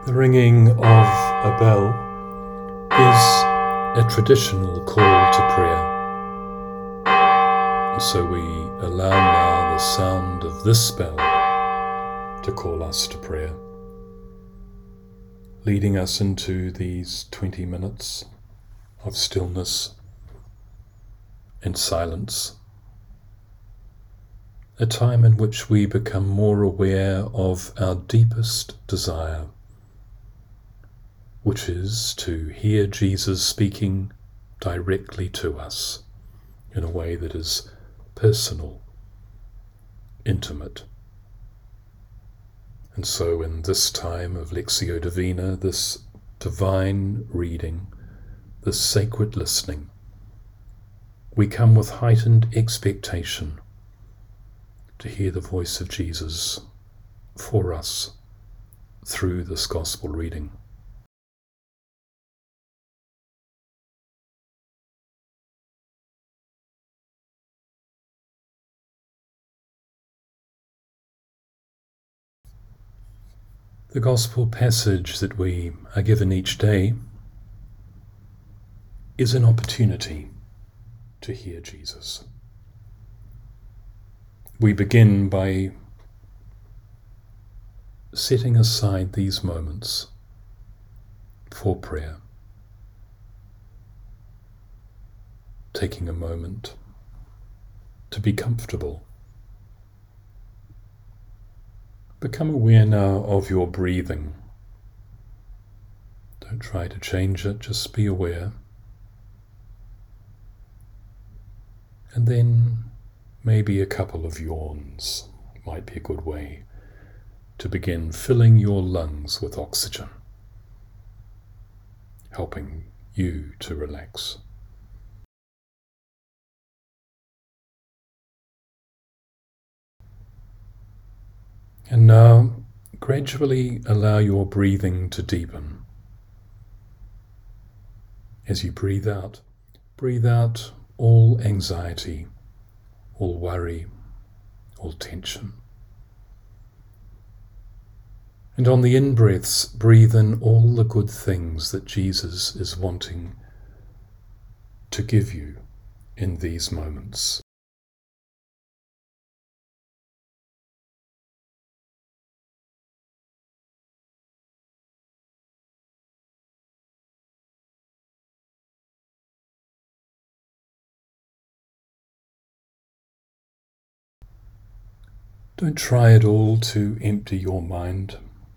The ringing of a bell is a traditional call to prayer. And so we allow now the sound of this bell to call us to prayer, leading us into these 20 minutes of stillness and silence, a time in which we become more aware of our deepest desire, which is to hear Jesus speaking directly to us in a way that is personal, intimate. And so in this time of Lectio Divina, this divine reading, this sacred listening, we come with heightened expectation to hear the voice of Jesus for us through this gospel reading. The gospel passage that we are given each day is an opportunity to hear Jesus. We begin by setting aside these moments for prayer, taking a moment to be comfortable. Become aware now of your breathing. Don't try to change it, just be aware. And then maybe a couple of yawns might be a good way to begin filling your lungs with oxygen, helping you to relax. And now, gradually allow your breathing to deepen. As you breathe out all anxiety, all worry, all tension. And on the in-breaths, breathe in all the good things that Jesus is wanting to give you in these moments. Don't try at all to empty your mind.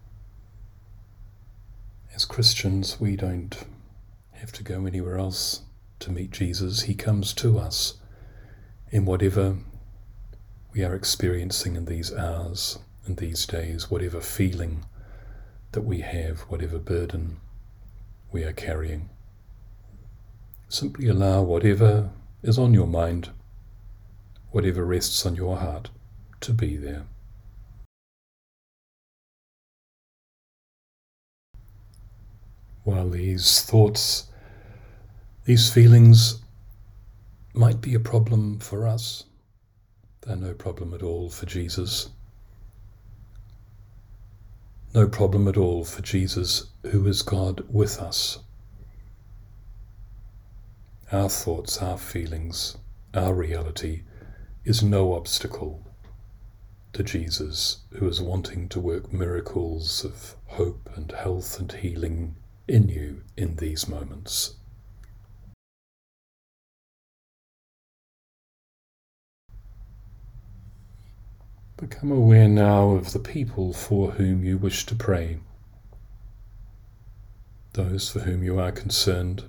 As Christians, we don't have to go anywhere else to meet Jesus. He comes to us in whatever we are experiencing in these hours and these days, whatever feeling that we have, whatever burden we are carrying. Simply allow whatever is on your mind, whatever rests on your heart, to be there. While these thoughts, these feelings might be a problem for us, they're no problem at all for Jesus. No problem at all for Jesus, who is God with us. Our thoughts, our feelings, our reality is no obstacle to Jesus, who is wanting to work miracles of hope and health and healing in you in these moments. Become aware now of the people for whom you wish to pray, those for whom you are concerned.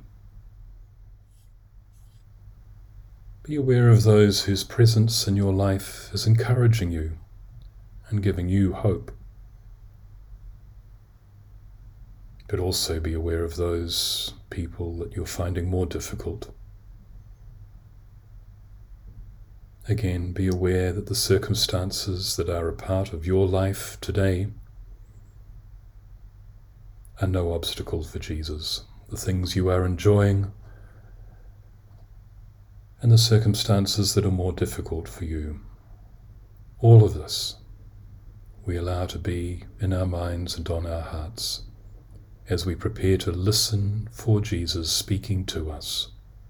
Be aware of those whose presence in your life is encouraging you and giving you hope. But also be aware of those people that you're finding more difficult. Again, be aware that the circumstances that are a part of your life today are no obstacle for Jesus. The things you are enjoying and the circumstances that are more difficult for you. All of this we allow to be in our minds and on our hearts as we prepare to listen for Jesus speaking to us.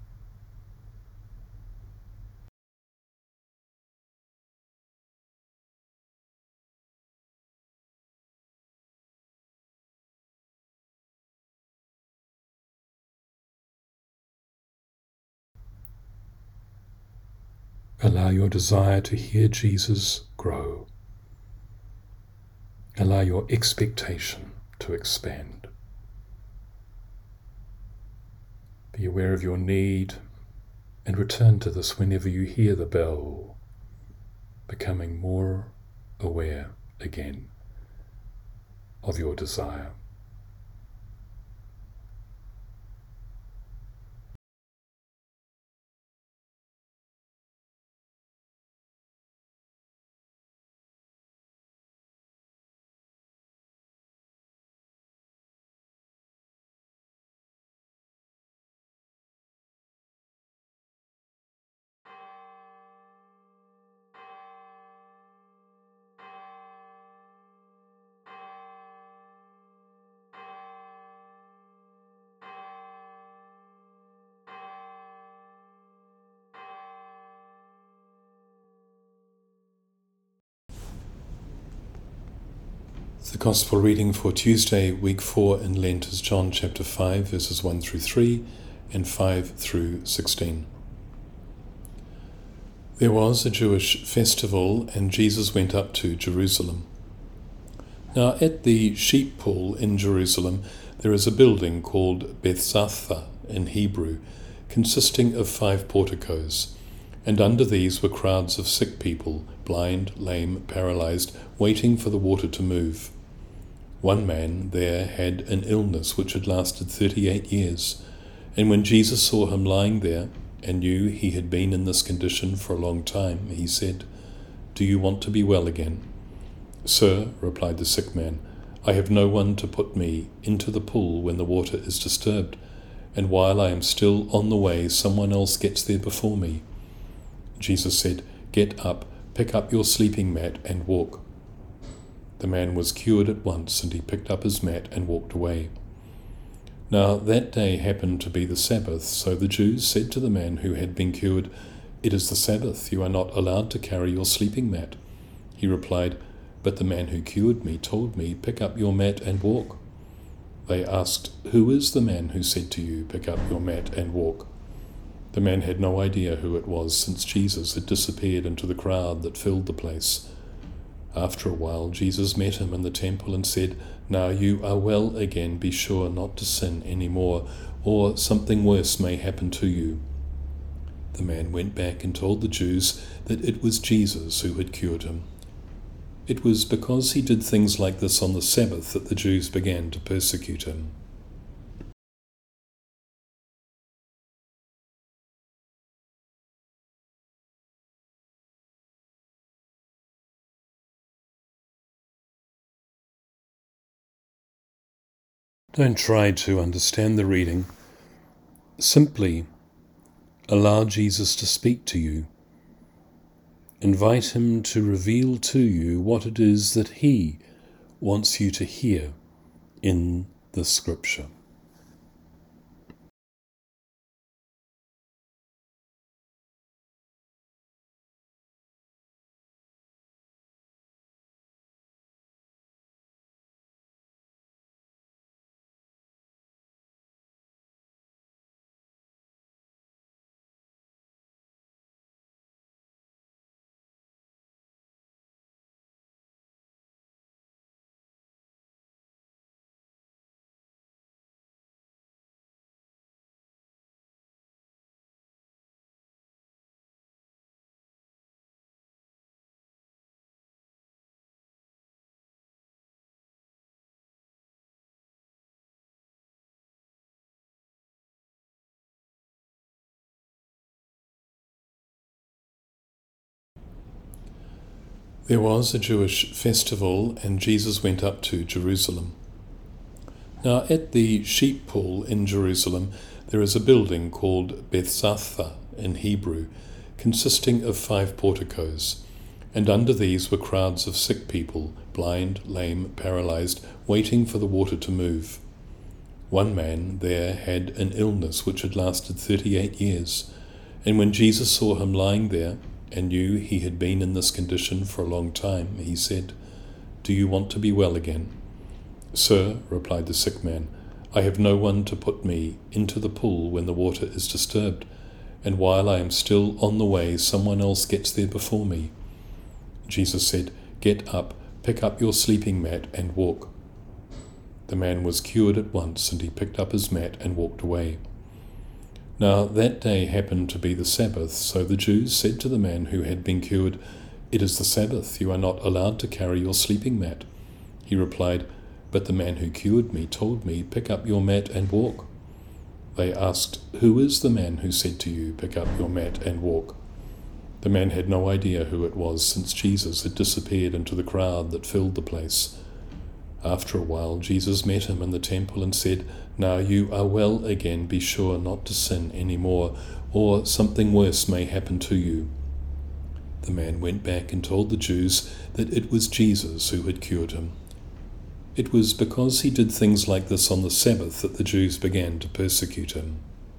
Allow your desire to hear Jesus grow. Allow your expectation to expand. Be aware of your need and return to this whenever you hear the bell, becoming more aware again of your desire. The Gospel reading for Tuesday, week 4 in Lent is John chapter 5, verses 1 through 3 and 5 through 16. There was a Jewish festival, and Jesus went up to Jerusalem. Now at the sheep pool in Jerusalem there is a building called Bethzatha in Hebrew, consisting of 5 porticos, and under these were crowds of sick people, blind, lame, paralyzed, waiting for the water to move. One man there had an illness which had lasted 38 years, and when Jesus saw him lying there, and knew he had been in this condition for a long time, he said, "Do you want to be well again?" "Sir," replied the sick man, "I have no one to put me into the pool when the water is disturbed, and while I am still on the way, someone else gets there before me." Jesus said, "Get up, pick up your sleeping mat and walk." The man was cured at once, and he picked up his mat and walked away. Now that day happened to be the Sabbath, so the Jews said to the man who had been cured, "It is the Sabbath, you are not allowed to carry your sleeping mat." He replied, "But the man who cured me told me, 'Pick up your mat and walk.'" They asked, "Who is the man who said to you, 'Pick up your mat and walk'?" The man had no idea who it was, since Jesus had disappeared into the crowd that filled the place. After a while, Jesus met him in the temple and said, "Now you are well again, be sure not to sin any more, or something worse may happen to you." The man went back and told the Jews that it was Jesus who had cured him. It was because he did things like this on the Sabbath that the Jews began to persecute him. Don't try to understand the reading. Simply allow Jesus to speak to you. Invite him to reveal to you what it is that he wants you to hear in the scripture. There was a Jewish festival, and Jesus went up to Jerusalem. Now at the sheep pool in Jerusalem there is a building called Bethzatha in Hebrew, consisting of 5 porticos, and under these were crowds of sick people, blind, lame, paralyzed, waiting for the water to move. One man there had an illness which had lasted 38 years, and when Jesus saw him lying there and knew he had been in this condition for a long time, he said, "Do you want to be well again?" "Sir," replied the sick man, "I have no one to put me into the pool when the water is disturbed, and while I am still on the way, someone else gets there before me." Jesus said, "Get up, pick up your sleeping mat and walk." The man was cured at once, and he picked up his mat and walked away. Now that day happened to be the Sabbath, so the Jews said to the man who had been cured, "It is the Sabbath, you are not allowed to carry your sleeping mat." He replied, "But the man who cured me told me, 'Pick up your mat and walk.'" They asked, "Who is the man who said to you, 'Pick up your mat and walk'?" The man had no idea who it was, since Jesus had disappeared into the crowd that filled the place. After a while, Jesus met him in the temple and said, "Now you are well again, be sure not to sin any more, or something worse may happen to you." The man went back and told the Jews that it was Jesus who had cured him. It was because he did things like this on the Sabbath that the Jews began to persecute him.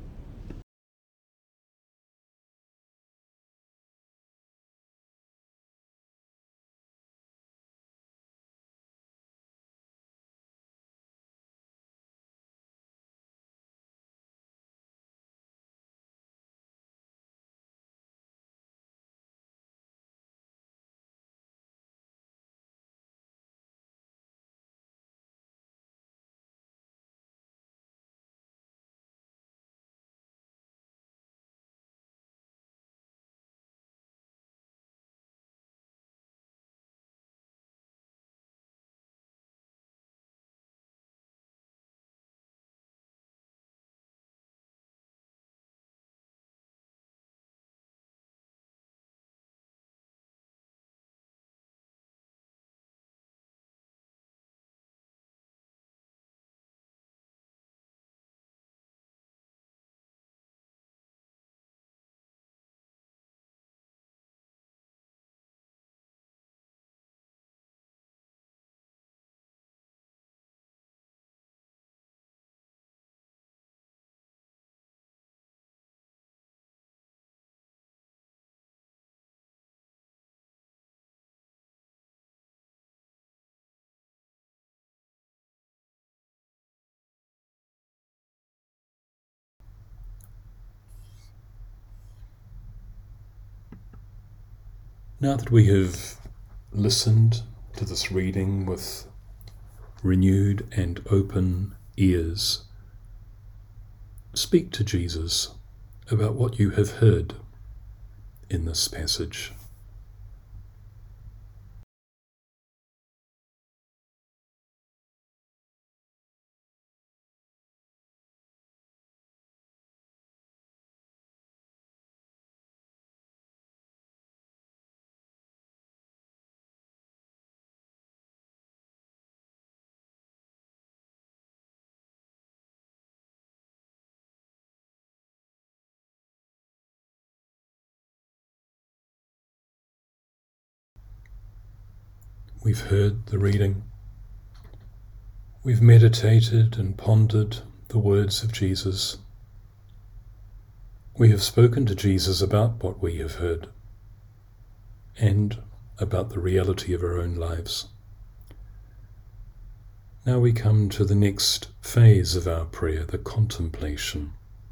Now that we have listened to this reading with renewed and open ears, speak to Jesus about what you have heard in this passage. We've heard the reading. We've meditated and pondered the words of Jesus. We have spoken to Jesus about what we have heard and about the reality of our own lives. Now we come to the next phase of our prayer, the contemplation.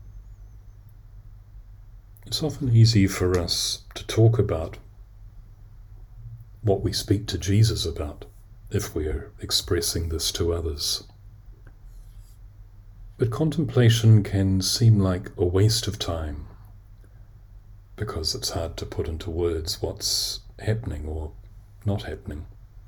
It's often easy for us to talk about what we speak to Jesus about if we are expressing this to others. But contemplation can seem like a waste of time because it's hard to put into words what's happening or not happening.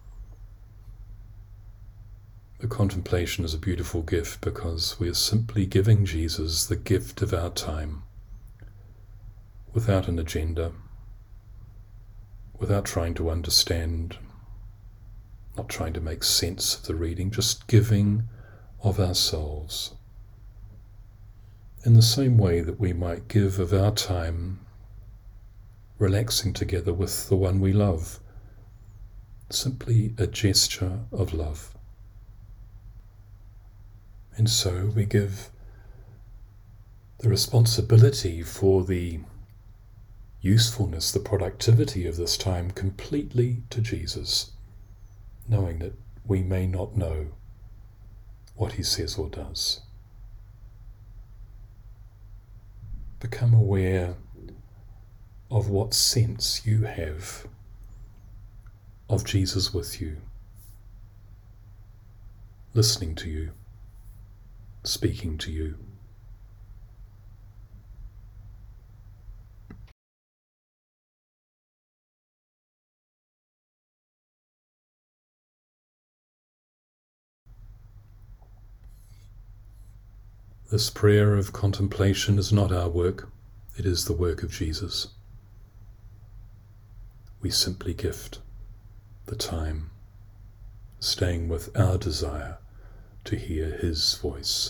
The contemplation is a beautiful gift because we are simply giving Jesus the gift of our time without an agenda, without trying to understand, not trying to make sense of the reading, just giving of ourselves. In the same way that we might give of our time relaxing together with the one we love, simply a gesture of love. And so we give the responsibility for the usefulness, the productivity of this time completely to Jesus, knowing that we may not know what he says or does. Become aware of what sense you have of Jesus with you, listening to you, speaking to you. This prayer of contemplation is not our work, it is the work of Jesus. We simply gift the time, staying with our desire to hear his voice.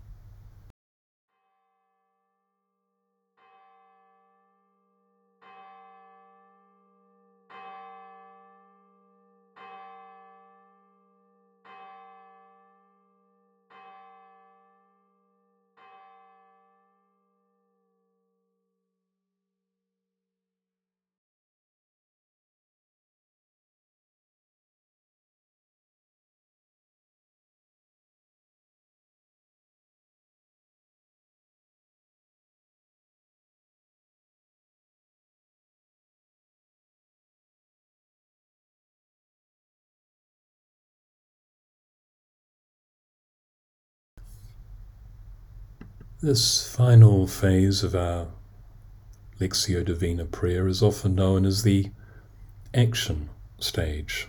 This final phase of our Lectio Divina prayer is often known as the action stage.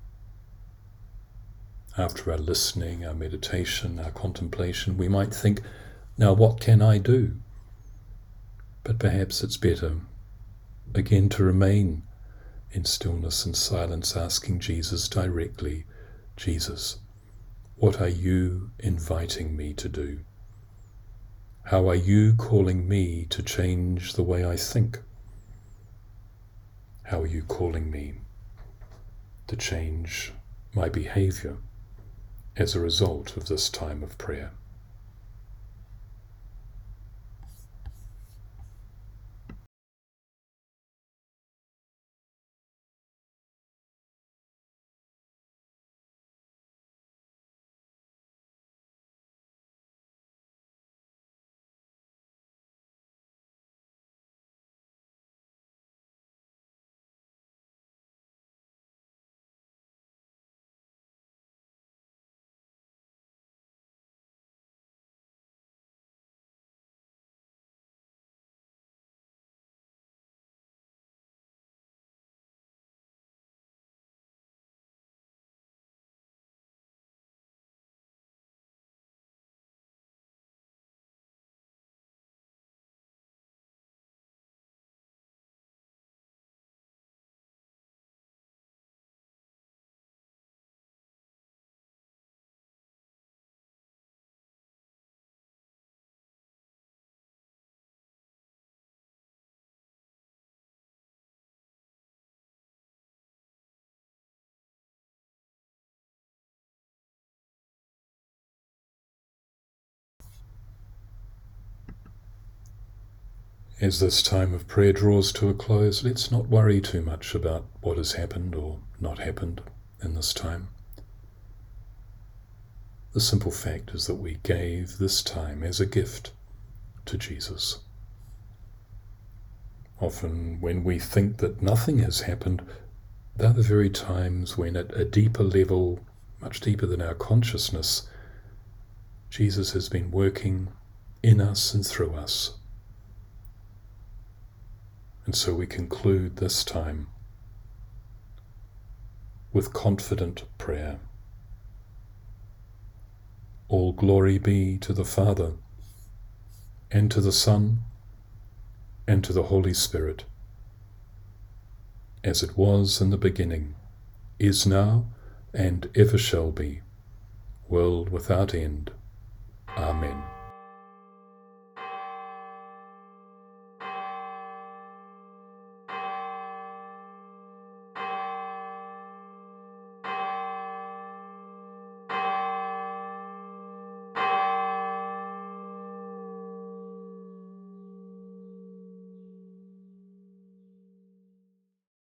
After our listening, our meditation, our contemplation, we might think, now what can I do? But perhaps it's better, again, to remain in stillness and silence, asking Jesus directly, Jesus, what are you inviting me to do? How are you calling me to change the way I think? How are you calling me to change my behavior as a result of this time of prayer? As this time of prayer draws to a close, let's not worry too much about what has happened or not happened in this time. The simple fact is that we gave this time as a gift to Jesus. Often when we think that nothing has happened, they're the very times when at a deeper level, much deeper than our consciousness, Jesus has been working in us and through us. And so we conclude this time with confident prayer. All glory be to the Father, and to the Son, and to the Holy Spirit, as it was in the beginning, is now, and ever shall be, world without end. Amen.